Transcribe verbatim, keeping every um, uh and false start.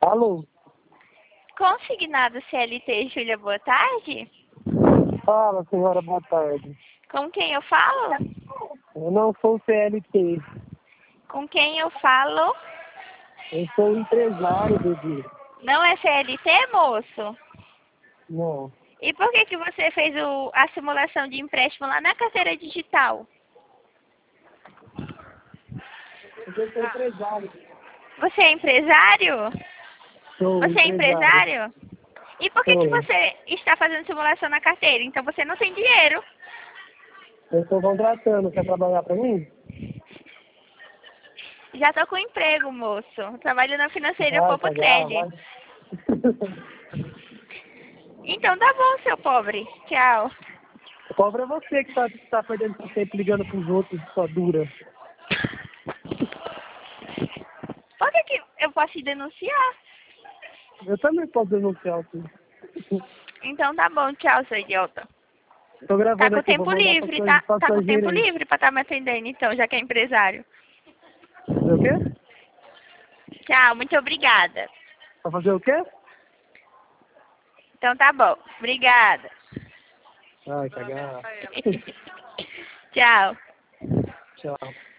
Alô? Consignado C L T, Júlia, boa tarde. Fala, senhora, boa tarde. Com quem eu falo? Eu não sou C L T. Com quem eu falo? Eu sou empresário, bebê. Não é C L T, moço? Não. E por que que você fez o, a simulação de empréstimo lá na carteira digital? Porque eu sou empresário. Você é empresário? Sou Você é empresário. empresário? E por que que Sou. você está fazendo simulação na carteira? Então você não tem dinheiro. Eu estou contratando. Quer trabalhar para mim? Já tô com emprego, moço. Trabalho na financeira Vai Popo pagar, Trade. vai. Então tá bom, seu pobre. Tchau. Pobre é você que está tá perdendo seu tempo ligando pros outros, sua dura. Por que que eu posso te denunciar? Eu também posso denunciar aqui. Então tá bom, tchau, seu idiota. Tô Tá gravando com aqui, vou tempo mandar pra livre, sua, tá? pra Tá sua com tempo gerente. livre pra estar me atendendo, então, já que é empresário. Fazer o quê? Tchau, muito obrigada. Pra fazer o quê? Então tá bom, obrigada. Ai, cagar. Tchau. Tchau.